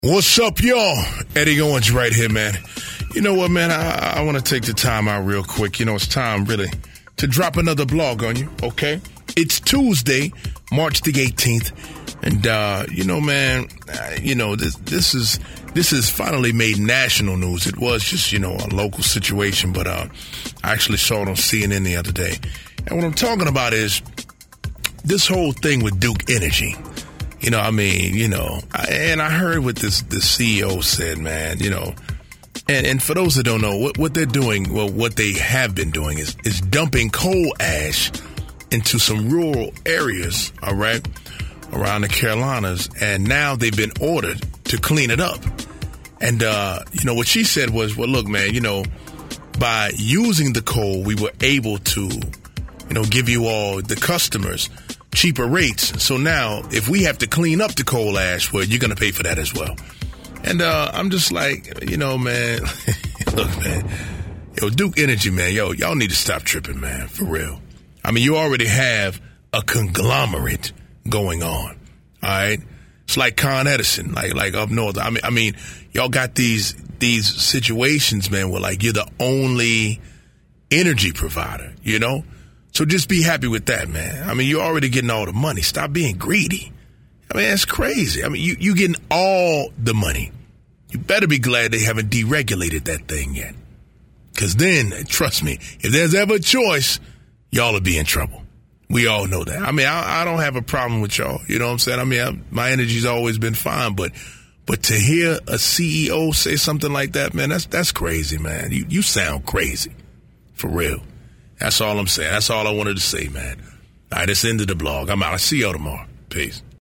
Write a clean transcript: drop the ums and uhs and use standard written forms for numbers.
What's up, y'all? Eddie Owens right here, man. You know what, man? I want to take the time out real quick. You know, it's time, really, to drop another blog on you, okay? It's Tuesday, March the 18th. And, you know, man, this is finally made national news. It was just, a local situation, but I actually saw it on CNN the other day. And what I'm talking about is this whole thing with Duke Energy. And I heard what the CEO said, man, and for those that don't know, what they're doing, well, what they have been doing is dumping coal ash into some rural areas, all right, around the Carolinas, and now they've been ordered to clean it up. And, what she said was, well, look, man, by using the coal, we were able to, give you all the customers cheaper rates. So now, if we have to clean up the coal ash, well, you're going to pay for that as well. And I'm just like, man, look, man, Duke Energy, man, y'all need to stop tripping, man, for real. I mean, you already have a conglomerate going on, all right? It's like Con Edison, like up north. I mean, y'all got these situations, man, where, like, you're the only energy provider, So just be happy with that, man. I mean, you're already getting all the money. Stop being greedy. I mean, that's crazy. I mean, you getting all the money. You better be glad they haven't deregulated that thing yet. Because then, trust me, if there's ever a choice, y'all will be in trouble. We all know that. I mean, I don't have a problem with y'all. You know what I'm saying? I mean, my energy's always been fine. But to hear a CEO say something like that, man, that's crazy, man. You sound crazy. For real. That's all I'm saying. That's all I wanted to say, man. All right, that's the end of the blog. I'm out. I'll see y'all tomorrow. Peace.